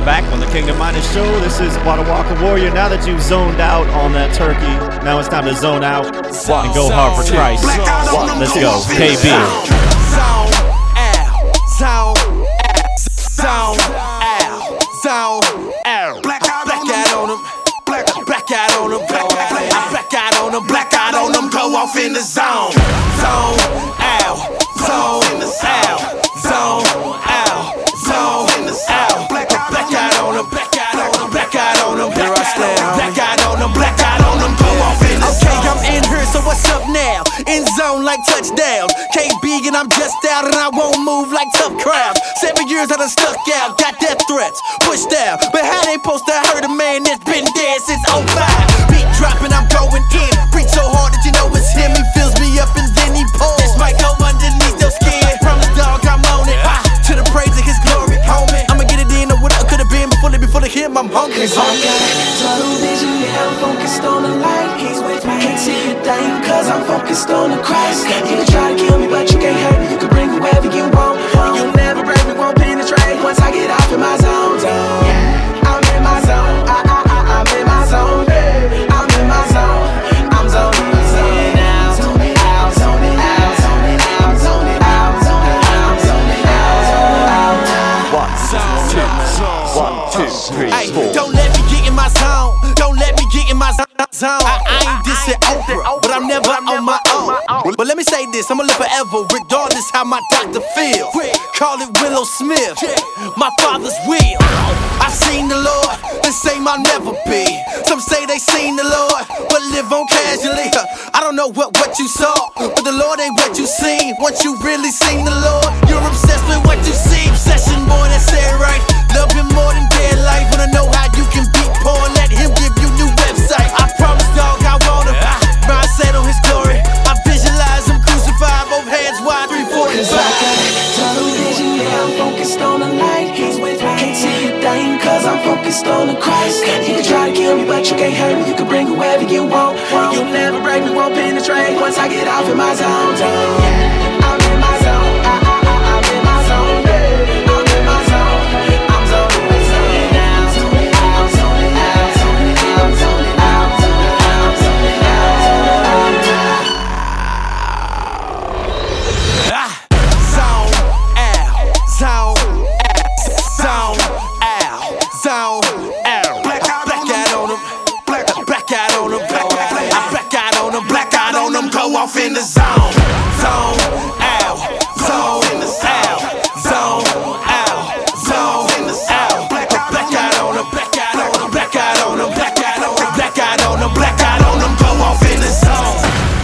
We're back on the Kingdom Minded Show. This is Wada Walker Warrior. Now that you've zoned out on that turkey, now it's time to zone out and go hard for Christ. Let's go, KB. Zone out, zone out, zone out. Black out on them, black out on them, black out on them, black out on them. Go off in the zone. Zone out, zone out, zone out, zone out. Black out on them, black out on them, black out on them. Here I stand, black out on them, black out on them. Go off in the zone. Okay, I'm in here, so what's up now? In zone like touchdowns. KB and I'm just out and I won't move like tough crowds. 7 years I done stuck out, got death threats, pushed out. But how they post I heard a man that's been dead since 05. Beat dropping, I'm going in. Preach so hard that you know it's him. He fills me up and then he pulls. This might go underneath your skin. Promise dog, I'm on it. To the praise of his glory, homie. I'ma get it in or what I could've been before him. I'm hungry. Cause I got tunnel vision, yeah, I'm focused on the light. He's with me, can't see a thing, cause I'm focused on the Christ. You can try to kill me, but you can't hurt me. You can bring whoever you want. You'll never break me, won't penetrate. Once I get off in my zone, I'm in my zone. I'm in my zone. I'm in my zone. I'm zoning out. Zoning out. Zoning out. Zoning out. Zoning out. Zoning out. Zoning out. 1, 2, 3, 4. Don't let me get in my zone. Don't let me get in my zone. I ain't dissing Oprah, but I'm never on my own. But let me say this, I'ma live forever, regardless how my doctor feels. Call it Willow Smith, my father's will. I've seen the Lord, the same I'll never be. Some say they seen the Lord, but live on casually. I don't know what you saw, but the Lord ain't what you seen. Once you really seen the Lord, you're obsessed with what you see. Obsession, boy, that's it right. Love him more than dead life. Wanna know how you can beat poor, let him give you new website. I promise, dog, I want him. Mindset on his glory. I visualize him crucified, both hands wide, 340. Cause I got tunnel vision, yeah, I'm focused on the light. He's with me, can't see a thing, cause I'm focused on the Christ. You can try to kill me, but you can't hurt me. You can bring whoever you want. You'll never break me, won't penetrate. Once I get off in my zone, I'm in my zone. I'm in my zone. I'm in my zone. I'm zoning out. Zoning out. Zoning out. Zoning out. Zoning out. Zoning out. Zoning out. Zone out. Zone out. Zone out. Black out on them. Black out on them. Black out on them. Black out on them. Go off in the zone. Zone out. Zone out. Zone out. Zone out. Black out on them. Black out on them. Black out on them. Black out on them. Black out on them. Black out on them. Go off in the zone.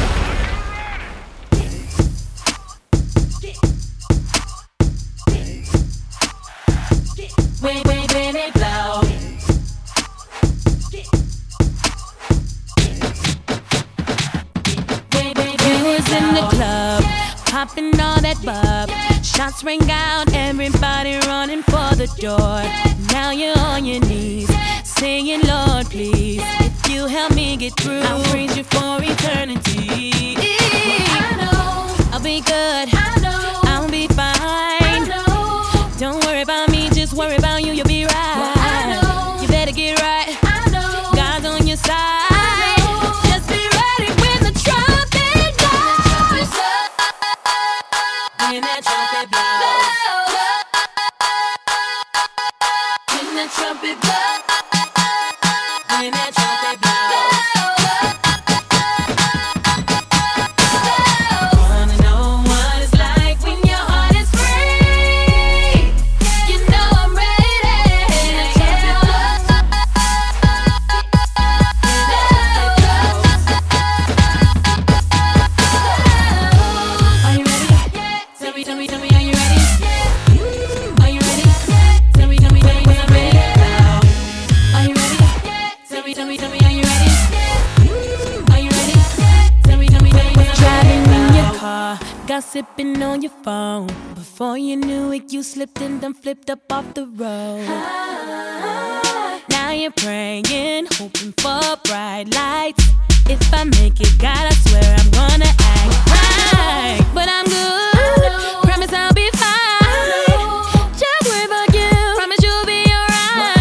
When it blow. When it's in the club, popping all that bub. Shots ring out, everybody running for the door. Now you're on your knees, saying, Lord, please, if you help me get through, I'll praise you for eternity. I know I'll be good. I know I'll be fine. I know. Don't worry about me, just worry about you. You'll be right. I know. You better get right. I know. God's on your side. I know. Just be ready when the trumpet blows. When that trumpet blows. When the trumpet blows. When that trumpet blows. Wanna know what it's like when your heart is free? You know I'm ready. When that trumpet blows. Are you ready? Tell me, are you ready? Are you ready? Tell me, I'm ready now. Are you ready? Tell me, are you ready? Are you ready? Tell me, I'm ready. Driving in your car, gossiping on your phone. Before you knew it, you slipped and then flipped up off the road. Now you're praying, hoping for bright lights. If I make it, God, I swear I'm gonna act right. But I'm good, promise I'll be fine. Just worry about you, promise you'll be alright.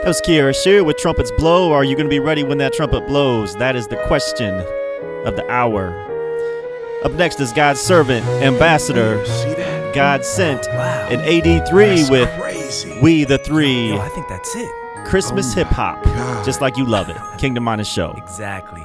That was Kierra Sheard with Trumpets Blow. Are you going to be ready when that trumpet blows? That is the question of the hour. Up next is God's Servant, Ambassador, God Sent, and AD3 with crazy. We the Three. Yo, I think that's it. Christmas hip hop, just like you love it. Kingdom Minus Show. Exactly.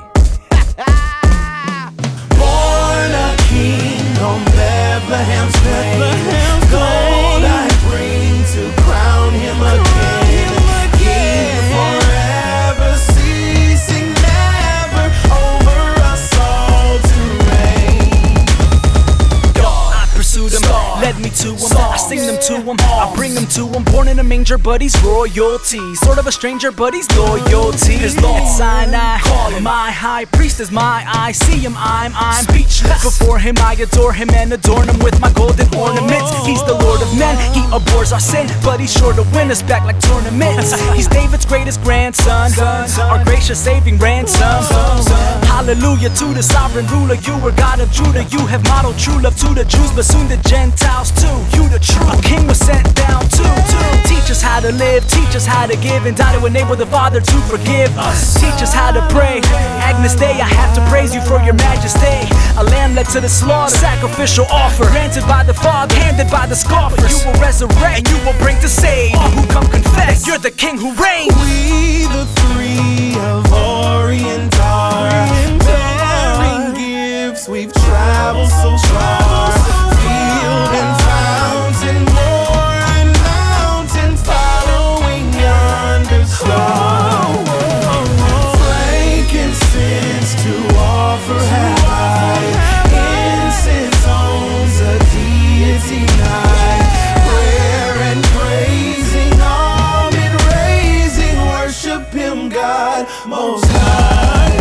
Born a king on Bethlehem's plain. Gold I bring to crown him again. King forever, ceasing never, over us all to reign. I pursued him, led me to him, I sing them to him, I bring them to him. Born in a manger, but he's royalty. Sort of a stranger, but he's loyalty. At Sinai, my high priest is my eye. See him, I'm speechless. Before him, I adore him and adorn him with my golden ornaments. He's the Lord of men, he abhors our sin, but he's sure to win us back like tournaments. He's David's greatest grandson, our gracious saving ransom. Hallelujah to the sovereign ruler. You were God of Judah. You have modeled true love to the Jews, but soon the Gentiles too. You the true king was sent down too. Teach us how to live, teach us how to give, and die to enable the Father to forgive us. Teach us how to pray. Agnes Day, I have to praise you for your majesty. A lamb led to the slaughter, sacrificial offer, granted by the fog, handed by the scoffers. You will resurrect and you will bring to save all who come confess. You're the king who reigns. We the three of Orient are bearing gifts. We've traveled so far, field and fountain, moor and mountain, following yonder star. Frankincense to offer have I, incense owns a deity nigh. Prayer and praising, almond raising, worship him, God most high.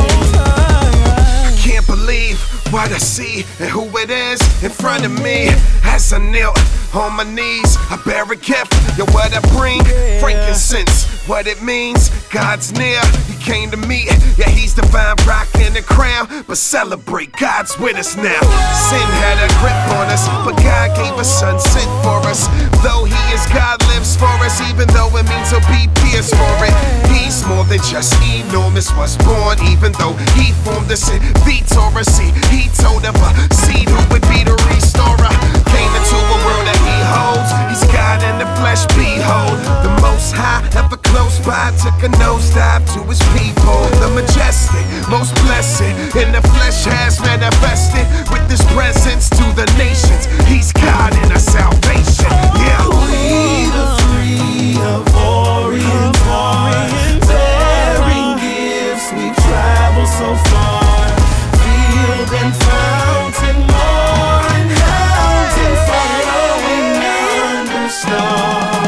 I can't believe what I see and who it is in front of me. As I kneel on my knees, I bear a gift. Yo, what I bring, frankincense. What it means, God's near. He came to me, yeah, he's divine, rocking the crown. But celebrate, God's with us now. Sin had a grip on us, but God gave us son sent for us. Though he is God, lives for us, even though it means he'll be pierced for it. He's more than just enormous, was born, even though he formed us in Vitorah. See, he told of a seed who would be the restorer. Came into a world that he holds. He's God in the flesh, behold. The most high, ever close by, took a nosedive to his people. The majestic, most blessed, in the flesh has manifested with his presence to the nations. He's God in our salvation. Yeah. We the three of Orient are bearing gifts. We've traveled so far, field and fountain, moor and mountain, following yonder star.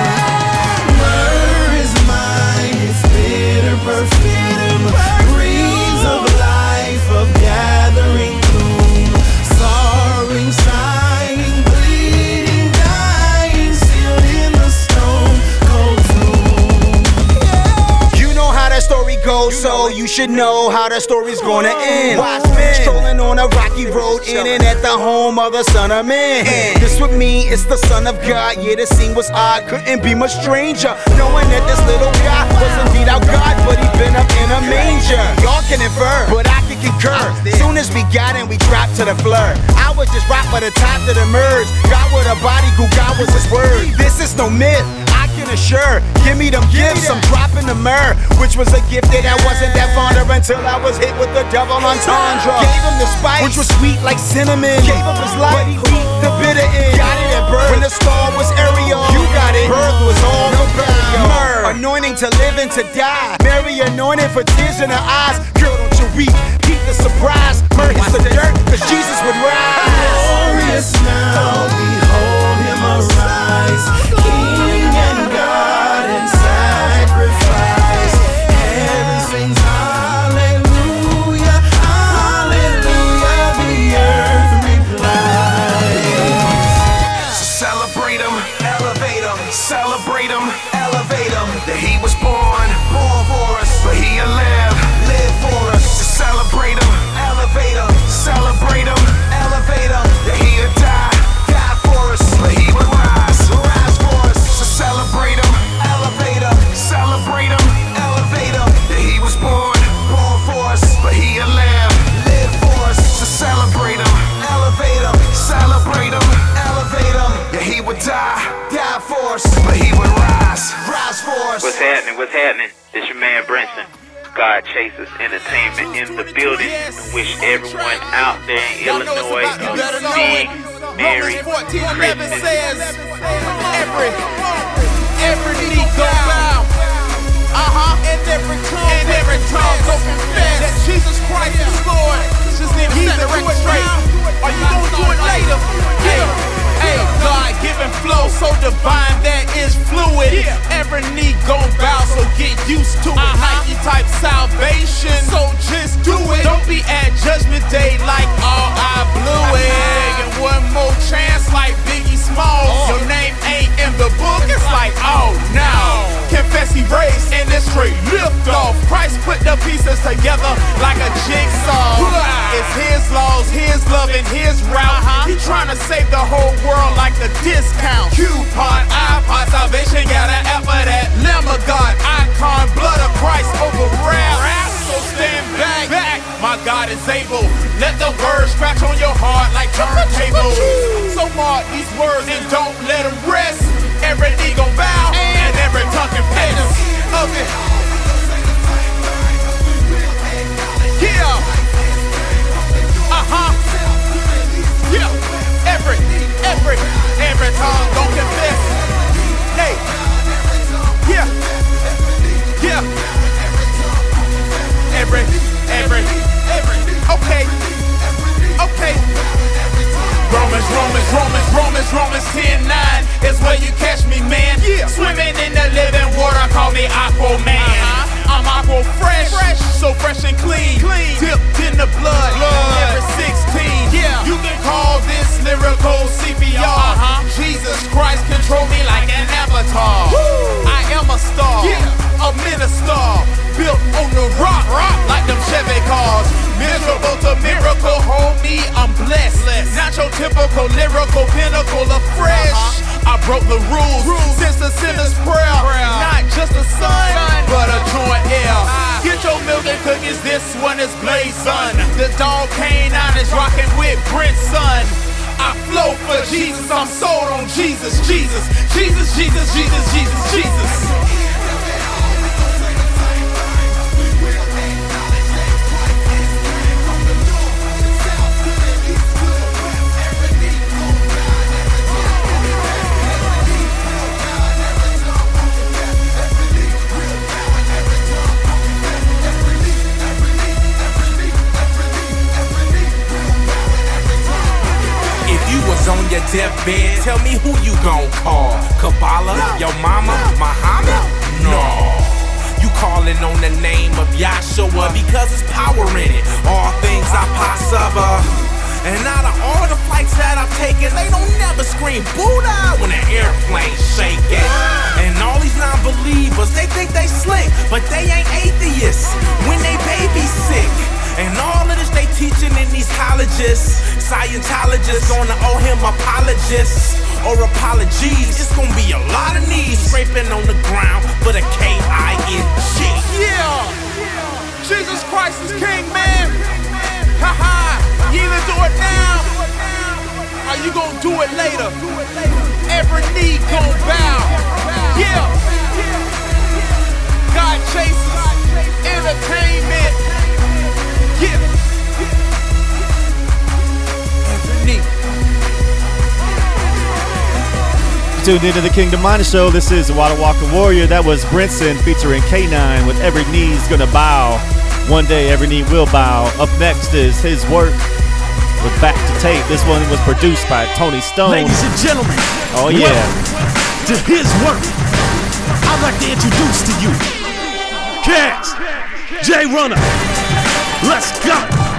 Myrrh is mine, its bitter perfume, breeze of life, of gathering gloom, sorrowing, sighing, bleeding, dying, sealed in the stone cold tomb. You know how that story goes, so you should know how the story's gonna end. Watchmen strolling on a rocky road, in and at the home of the Son of Man. This with me, it's the Son of God. Yeah, the scene was odd, couldn't be much stranger, knowing that this little guy was indeed our God, but he been up in a manger. Y'all can infer, but I can concur. Soon as we got in, we dropped to the floor. I was just right by the top to the merge. God with a body, who God was his word. This is no myth, I can assure. Give me them gifts, I'm dropping the myrrh, which was a gift that I wasn't that fond of until I was hit with the double entendre. Gave him the spice, which was sweet like cinnamon. Gave him his life, but he beat the bitter end. Got it at birth, when the star was Ariel. You got it, birth was all the myrrh. Anointing to live and to die. Mary anointed for tears in her eyes. Girl, don't you weep, keep the surprise. Myrrh hits the dirt, cause Jesus would rise. Glorious now, behold him arise, King and God and sacrifice. Heaven sings hallelujah, hallelujah, the earth replies. So celebrate him, elevate him, celebrate him, elevate him. That he was born for us, but he'll live for us. To celebrate him, elevate him, celebrate him, elevate him. That he'll die for us, but he will rise for What's happening? What's happening? It's your man Brinson. God Chasers Entertainment in the building. Wish everyone out there in Illinois a big Merry Christmas. Says every knee go bow, and every tongue go confess that Jesus Christ is Lord. Just need to set the record straight. Are you gonna do it later? Hey, God-given flow so divine that is fluid. Every knee gon' bow, so get used to it. Nike type salvation, so just do it. Don't be at Judgment Day like, oh, I blew it. And one more chance like Biggie Smalls. Your name ain't in the book, it's like, oh no. Confess he raised and it's straight lift off. Christ put the pieces together like a jigsaw. It's his laws, his love, and his route. He tryna save the whole world like a discount. Coupon, iPod, salvation got an app for that. Lamb of God, icon, blood of Christ over rap. So stand back, my God is able. Let the words scratch on your heart like turntables. So mark these words and don't let them rest. Every knee gon' bow and every tongue confess of it. Yeah. Yeah. Every tongue gon' confess. Hey. Yeah. Yeah. Every. Okay. Romans 10:9 is where you catch me, man. Swimming in the living water, call me Aquaman. I'm Aqua fresh, so fresh and clean. Dipped in the blood. Every 16. You can call this lyrical CPR. Jesus Christ control me like an avatar. I am a star, a minister, built on the rock like them Chevy cars. Miserable to miracle, hold me, I'm blessed. Not your typical lyrical pinnacle of fresh. I broke the rules since the sinner's prayer. Not just a son, but a joint heir. Get your milk and cookies, this one is blazing. The dog K9 is rocking with Brinson. I flow for Jesus, I'm sold on Jesus. On your deathbed, tell me who you gon' call. Kabbalah, your mama, Muhammad? No. You calling on the name of Yahshua because there's power in it. All things are possible. And out of all the flights that I've taken, they don't never scream Buddha when an airplane's shaking. And all these non-believers, they think they slick, but they ain't atheists when they baby sick. And all of this they teaching in these colleges. Scientologists gonna owe him apologists or apologies. It's gonna be a lot of knees scraping on the ground for the K-I-N-G. Yeah! Jesus Christ is King, man! Haha! You either do it now or you gonna do it later. Every knee gon' bow. Yeah! God Chasers Entertainment. Yeah. Tuned into the Kingdom Minded Show. This is Wada Waka Warrior. That was Brinson featuring K9 with Every Knee's Gonna Bow. One day every knee will bow. Up next is his work with Back to Tape. This one was produced by Tony Stone. Ladies and gentlemen, oh yeah, to his work. I'd like to introduce to you Cash, J Runner. Let's go.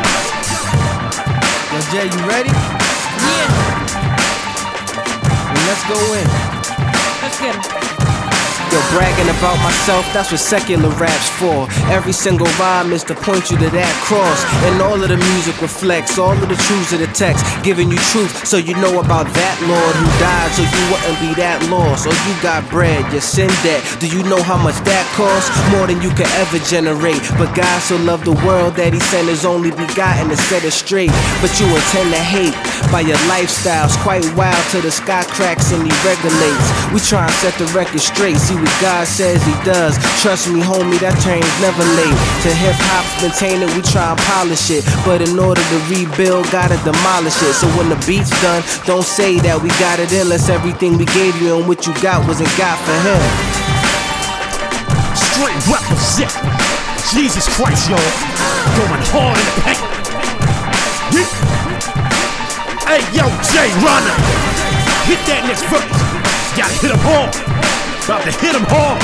Yo, Jay, you ready? Yeah. Well, let's go in. Let's get him. Yo, bragging about myself, that's what secular rap's for. Every single rhyme is to point you to that cross. And all of the music reflects all of the truths of the text, giving you truth so you know about that Lord who died so you wouldn't be that lost. Or you got bread, you sin debt. Do you know how much that costs? More than you could ever generate. But God so loved the world that he sent his only begotten to set it straight. But you intend to hate by your lifestyles, quite wild till the sky cracks and he regulates. We try and set the record straight. See, we God says he does. Trust me, homie, that train's never late. To hip-hop's been tainted, we try and polish it. But in order to rebuild, gotta demolish it. So when the beat's done, don't say that we got it unless everything we gave you and what you got wasn't got for him. Straight represent Jesus Christ, y'all. Going hard in the paint. Yeah. Hey, yo, Jay Runner. Hit that next verse. Gotta hit him hard. About to hit him hard.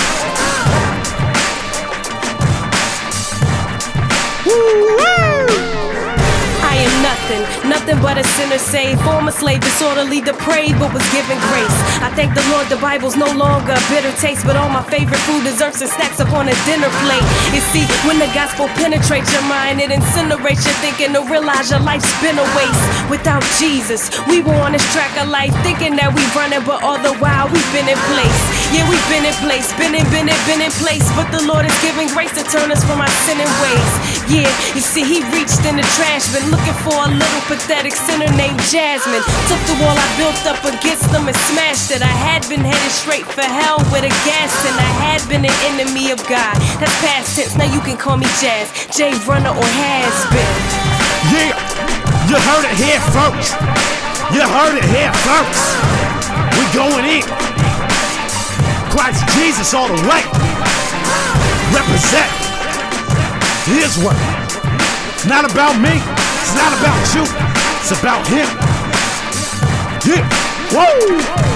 I am nothing but a sinner saved, former slave, disorderly, depraved, but was given grace. I thank the Lord, the Bible's no longer a bitter taste, but all my favorite food, desserts, and snacks upon a dinner plate. You see, when the gospel penetrates your mind, it incinerates your thinking to realize your life's been a waste. Without Jesus, we were on this track of life, thinking that we running, but all the while we've been in place. Yeah, we've been in place, been in place, but the Lord is giving grace to turn us from our sinning ways. Yeah, you see, he reached in the trash, been looking for a little pathetic sinner named Jasmine. Took the wall I built up against them and smashed it. I had been headed straight for hell with a gas, and I had been an enemy of God. That's past tense, now you can call me Jazz, Jay Runner or Has Been. Yeah, you heard it here first. You heard it here first. We going in. Christ Jesus all the way. Represent his work. It's not about me. It's not about you. It's about him. Yeah. Whoa.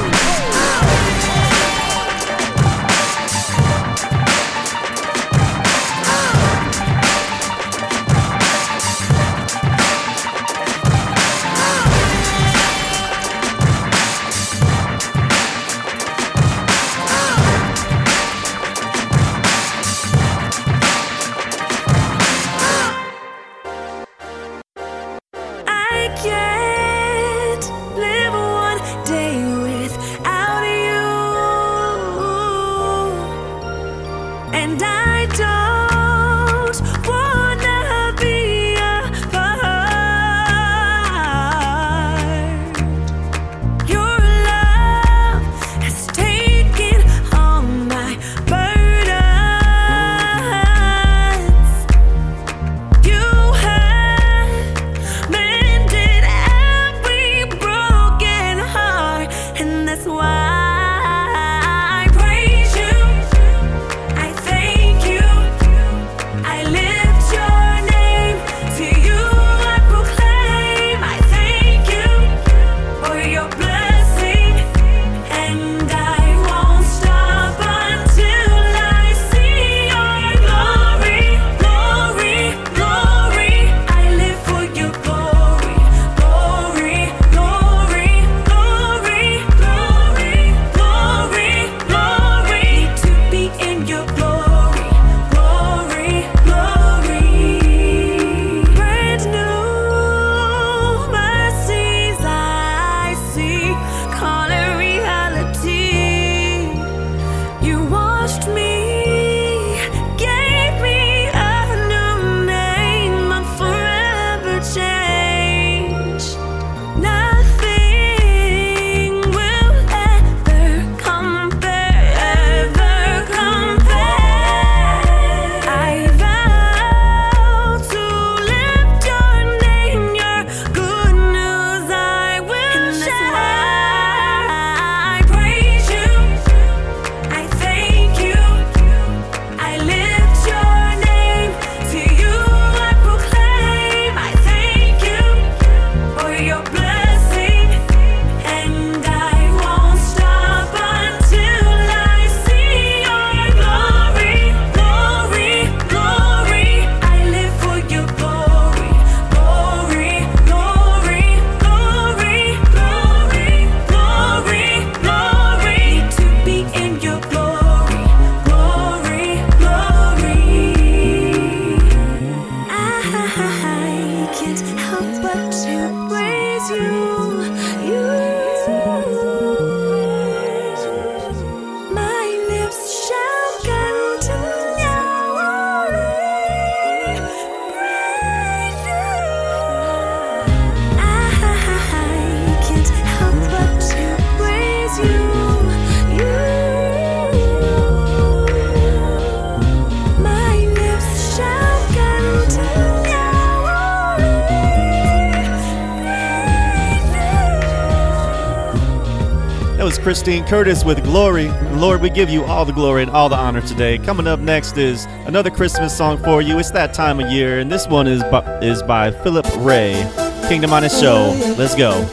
Christine Curtis with Glory. Lord, we give you all the glory and all the honor today. Coming up next is another Christmas song for you. It's that time of year, and this one is by Philip Ray. Kingdom on His Show. Let's go.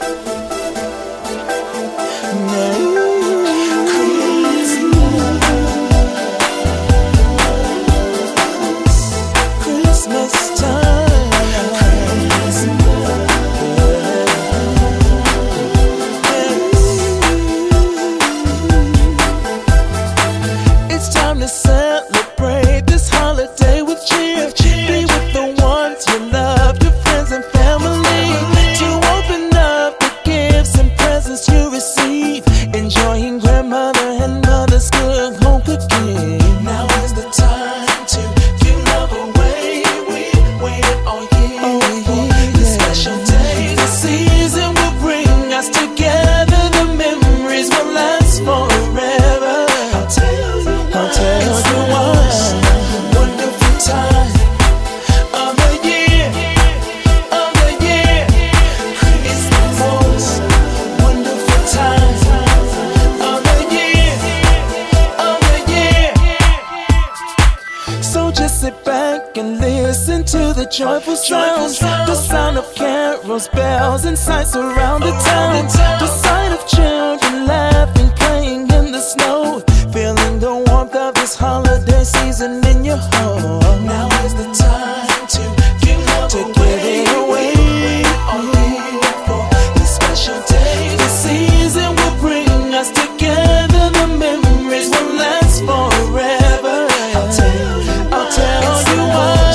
Joyful sounds, the sound of carols, bells, and sights around the town. The sight of children laughing, playing in the snow, feeling the warmth of this holiday season in your home. Now is the time to give it away. For this special day, the season will bring us together. The memories will last forever. I'll tell you why.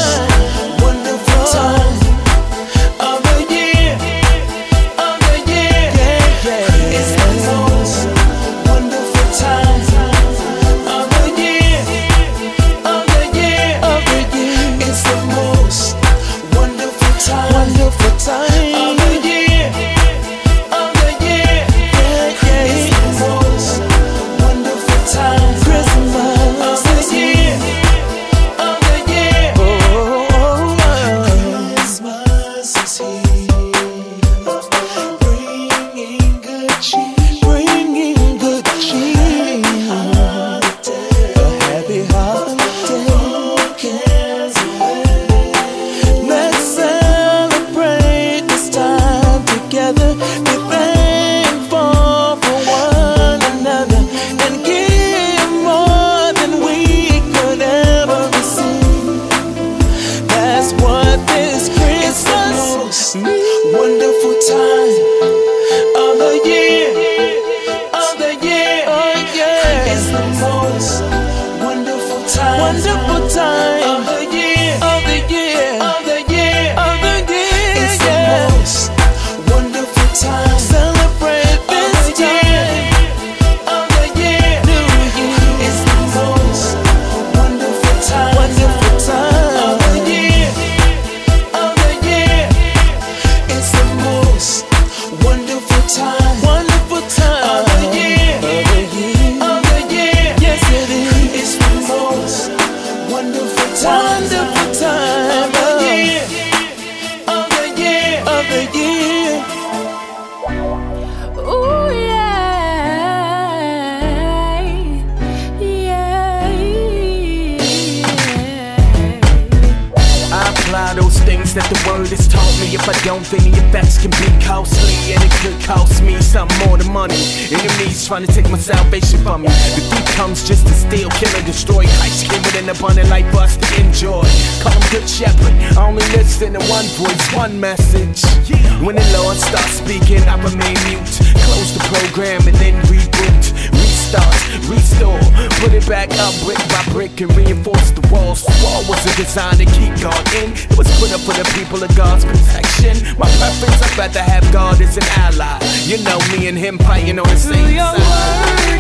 That the word has taught me. If I don't, then the effects can be costly, and it could cost me something more than money. Enemies trying to take my salvation from me. The thief comes just to steal, kill, and destroy. Christ came with an abundant life for us to enjoy. Call him good shepherd, I only listen to one voice, one message. When the Lord starts speaking, I remain mute. Close the program and then reboot. Restart, restore, put it back up brick by brick and reinforce the walls. The wall wasn't designed to keep God in. It was put up for the people of God's protection. My preference, I'd rather have God as an ally. You know, me and him fighting on the same Through your word,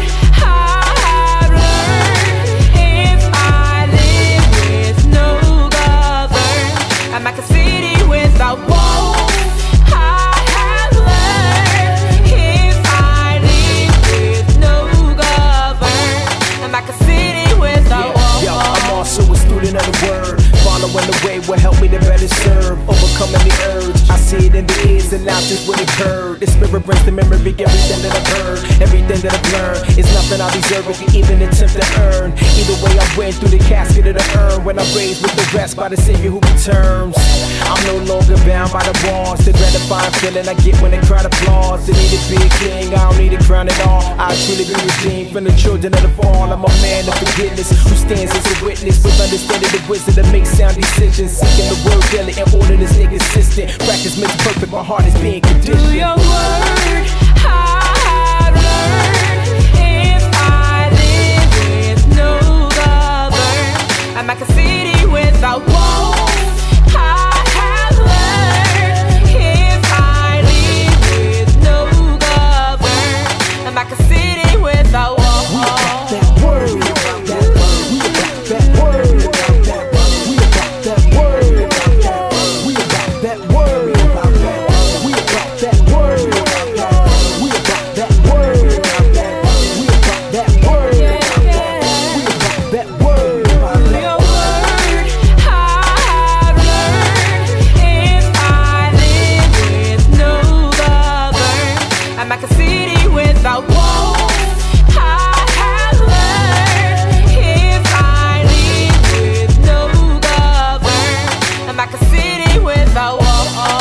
I learned if I live with no govern, I'm like a city without walls. I have learned if I live with no govern, I'm like a city without walls. Yo, I'm also a student of the word. Following the way will help me to better serve. Overcoming the urge I see it in the ears and now just what occurred. The spirit brings the memory, everything that I've heard, everything that I've learned. It's nothing I deserve if you even attempt to earn. Either way, I went through the casket of the urn when I'm raised with the rest by the Savior who returns. I'm no longer bound by the walls. The gratifying feeling I get when they crowd applause. They need to be a king, I don't need a crown at all. I truly be redeemed from the children of the fall. I'm a man of forgiveness who stands as a witness with understanding the wisdom to make sound decisions. Seeking the word daily in order to stay consistent. Practice makes perfect, my heart is being conditioned. Do your word, I've learned. If I live with no govern, I'm like a city without walls. I have learned. If I live with no govern, I'm like a city without walls. That word, we about that word, we about that word, we about that word, we about that word, we about that word, we about that word, we about that word. Your word, I've learned. If I live with no govern, I'm like a city without walls. I have learned. If I live with no govern, I'm like a city without walls.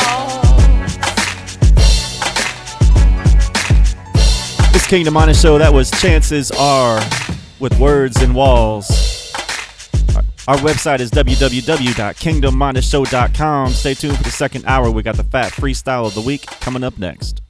This Kingdom Honest Show, that was Chances Are with Words and Walls. Our website is www.kingdomhonestShow.com. Stay tuned for the second hour. We got the Fat Freestyle of the Week coming up next.